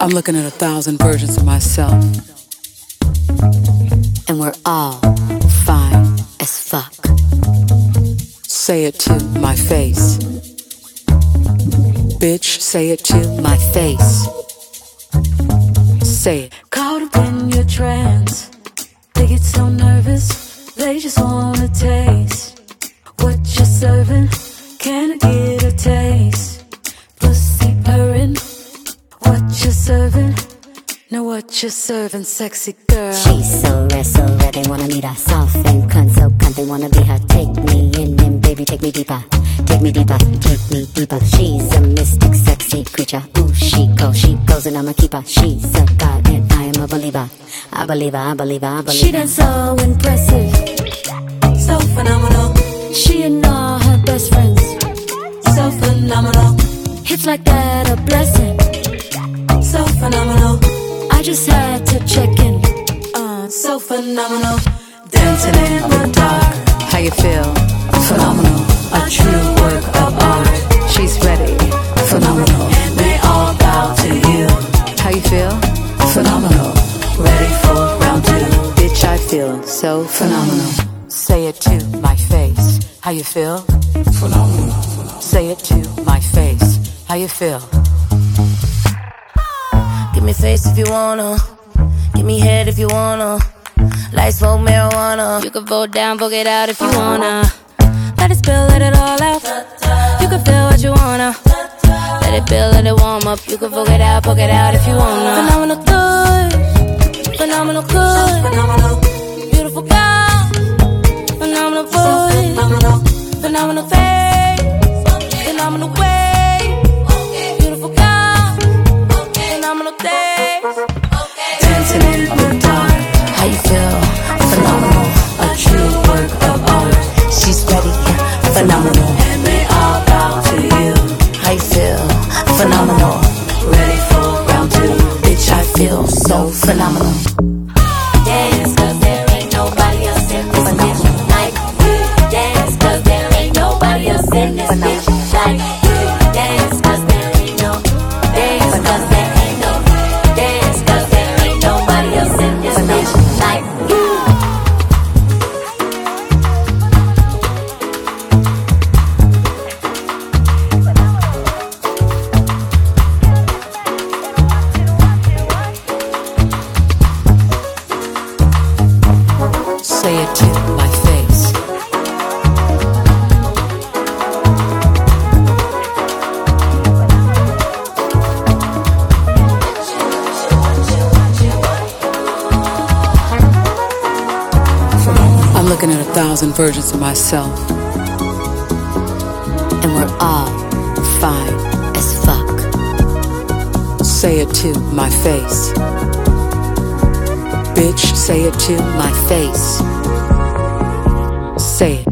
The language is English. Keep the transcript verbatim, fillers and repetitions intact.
I'm looking at a thousand versions of myself, and we're all fine as fuck. Say it to my face. Bitch, say it to my face. Say it. Caught up in your trance, they get so nervous, they just wanna taste what you're serving. Can I get a taste? Pussy purring, what you're serving. Know what you're serving, sexy girl. She's so rare, so rare, they wanna meet her. Soft and cunt, so cunt, they wanna be her. Take me in and baby, take me deeper. Take me deeper, take me deeper. She's a mystic, sexy creature. Ooh, she goes, she goes and I'm a keeper. She's a god and I am a believer. I believe her, I believe her, I believe her. She done so impressive, so phenomenal. She and all her best friends, so phenomenal. Hits like that, a blessing, so phenomenal. I just had to check in, uh, so phenomenal. Dancing in the dark, How you feel? phenomenal. A true work of art. She's ready. Phenomenal. And they all bow to you. How you feel? Phenomenal. Ready for round two. Bitch, I feel so phenomenal. Say it to my face. How you feel? Phenomenal. Say it to my face. How you feel? Give me face if you wanna. Give me head if you wanna. Light smoke marijuana. You can vote down, vote it out if you wanna. Let it spill, let it all out. You can feel what you wanna. Let it build, let it warm up. You can vote it out, vote it out if you wanna. Phenomenal good, phenomenal good, Phenomenal. beautiful girl, phenomenal voice, Phenomenal. phenomenal face, phenomenal way, beautiful girl, phenomenal days. Dancing in the dark. How you feel? Phenomenal. A true work of art. She's ready. Phenomenal. And they all bow to you. How you feel? Phenomenal. Ready for round two. Bitch, I feel so phenomenal. Dance, cause there ain't nobody else in this bitch like you. Dance, cause there ain't nobody else in this bitch like you. Dance, cause there ain't no. Dance, cause there ain't no. Dance, cause there ain't nobody else in this bitch like you. Say it to my face. I'm looking at a thousand versions of myself, And we're all fine as fuck. say it to my face. Bitch, say it to My face. say it.